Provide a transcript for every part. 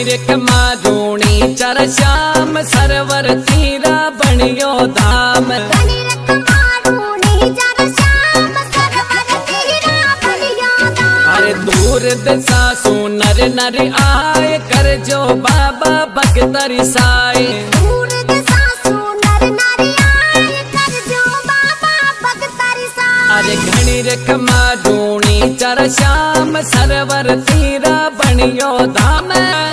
घणीरक मारूणी चर श्याम सरवर तीरा बणियो धाम। अरे दूर दिशा सुनर नर आए कर जो बाबा भगतरी साए। अरे घणीरक मारूणी चर श्याम सरवर तीरा बणियो धाम।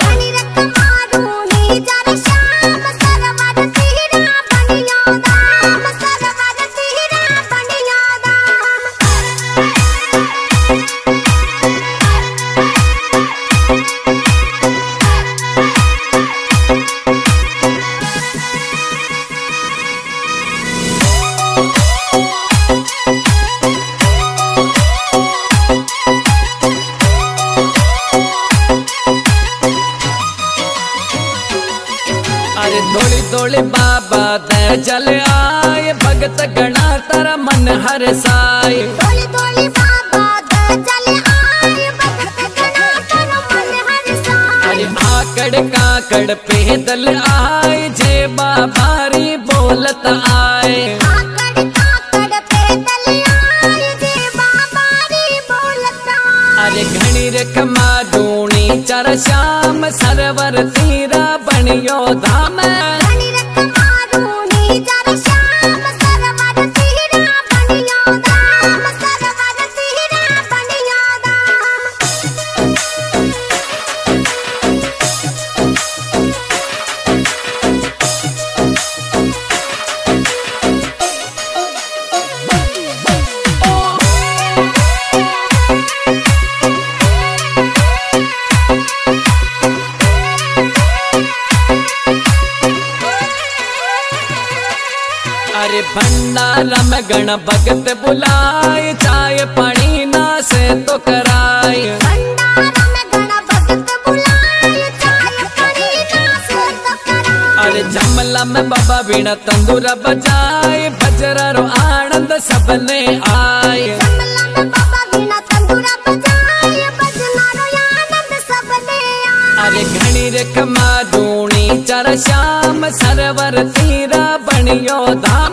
अरे धोली धोली बाबा दे जल आए भगत गणा तारा मन हर साए। अरे आकड़ काकड़ पैदल आए जे बाबारी बोलत आए। अरे घणीरक मारूणी चर श्याम सरवर तीरा बणियो धाम। अरे भंडारा में गण भगत बुलाए चाय पानी ना से तो कराए। अरे जमला में बाबा बीणा तंदूरा बजाए भजरा रो आनंद सबने आए। अरे घणीरक मारूणी चर श्याम सरवर तीरा बणियो धाम।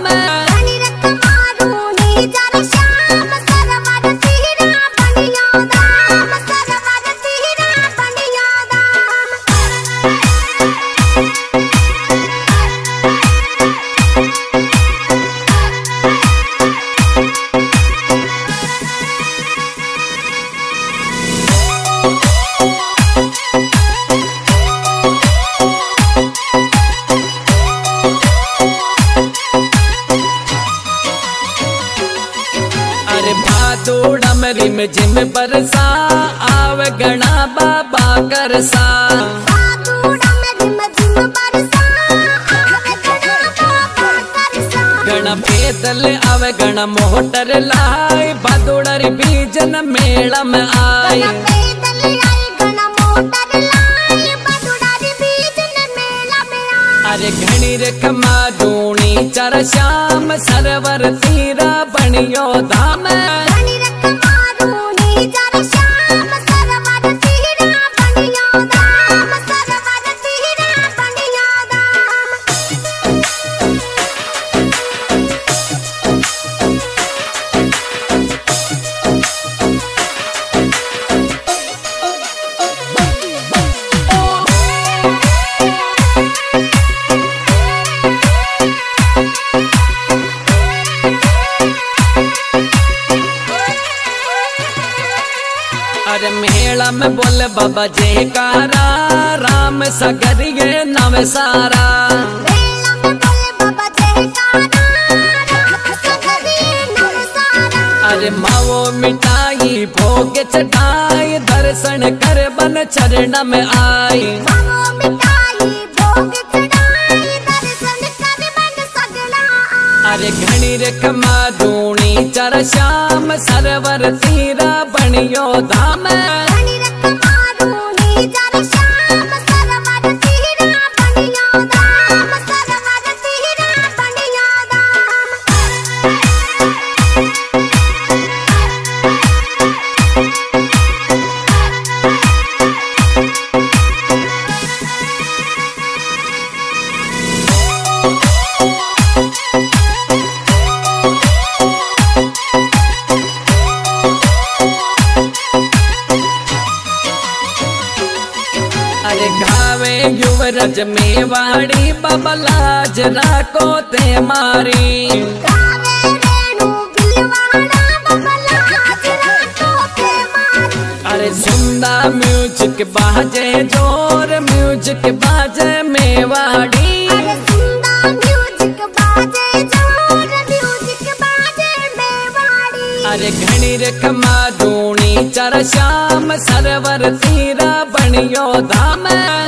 भादोड़ा में रिम झिम बरसा आवे गणा बाबा करसा। गणा पैदल आवे गणा मोटर लाए भादोड़ा री बीजन मेला में आए। अरे घणीरक मारूणी चर श्याम सरवर तीरा बणियो धाम। अरे मेला में बोले बाबा जयकारा राम सगरिये नव सारा। अरे मावो मिठाई भोग चढ़ाई दर्शन कर बन चरण में आई। अरे घणीरक मारूणी चर श्याम सरवर तीरा बणियो धाम। रज मेवाड़ी बबलाज राको ते मारी। अरे सुंदा म्यूजिक बाजे जोर म्यूजिक बाजे मेवाड़ी। अरे घणी रखमा दूनी चर श्याम सरवर तीरा बनियो धाम।